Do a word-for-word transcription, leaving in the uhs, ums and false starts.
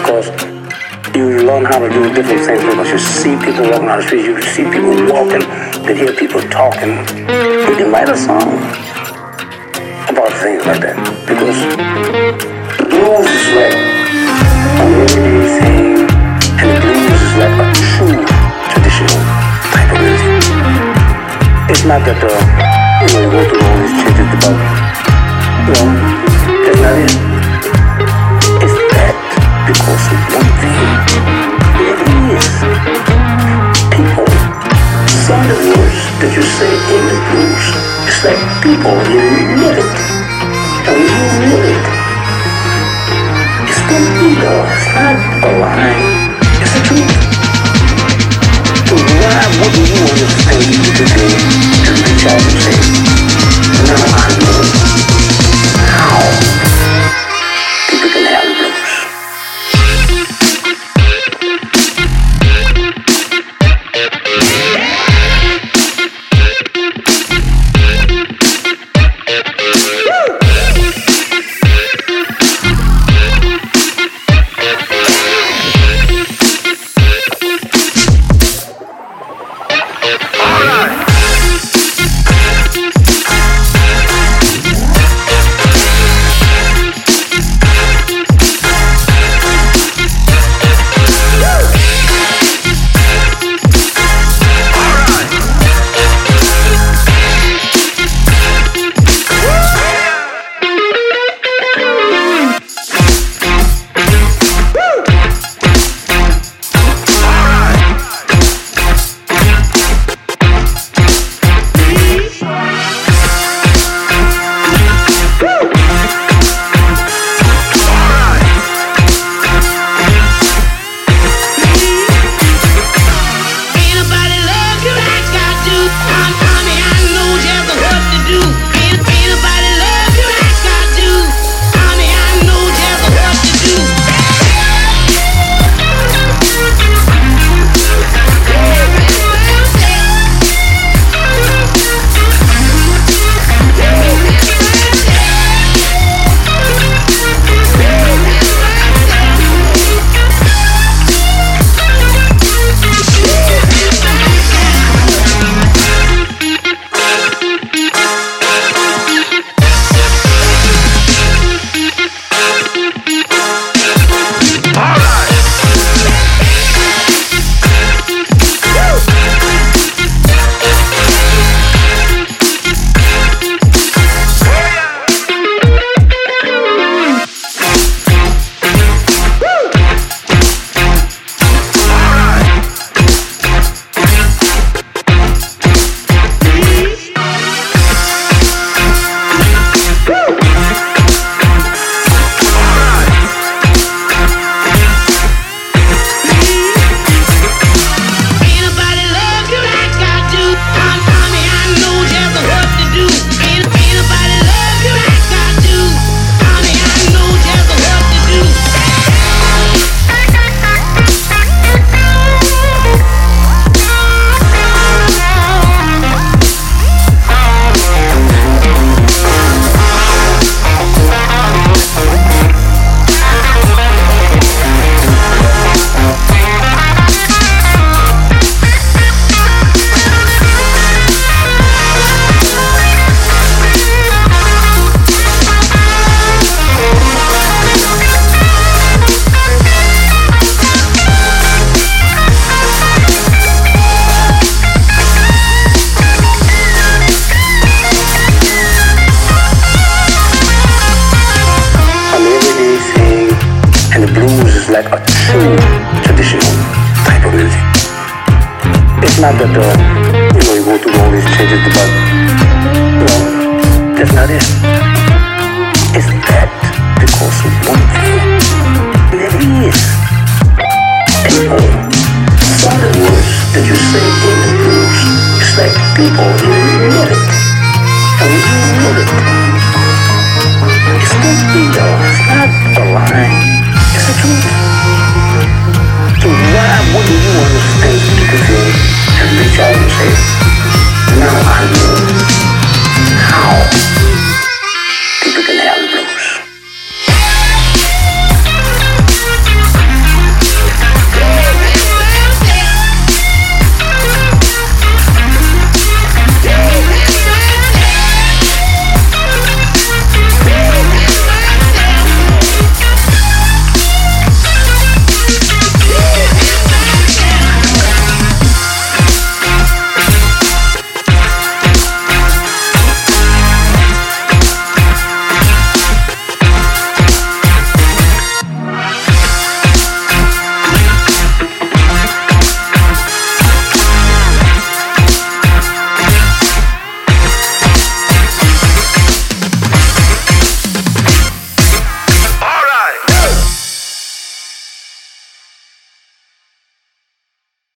because you learn how to do different things because you see people walking down the street, you see people walking, you hear people talking. You can write a song about things like that because the blues is like an everyday thing, and the blues is like a true traditional type of music. It's not that uh, you know you go through all these changes about, you know, that's not it. It's that because of one thing. It is people. Some of the words that you say in the blues, it's like people, you live it. And when you live it, it's the ego, it's not a lie, it's the truth. So why wouldn't you understand music today and reach out and say, now I know how people can have the blues. Like a true traditional type of music. It's not that uh, you know you go through all these changes about, you know, that's not it. It's that because of one thing. There is people. Some of the words that you say in the blues, it's like people, you live it. And when you live it, it's the ego, it's not a lie.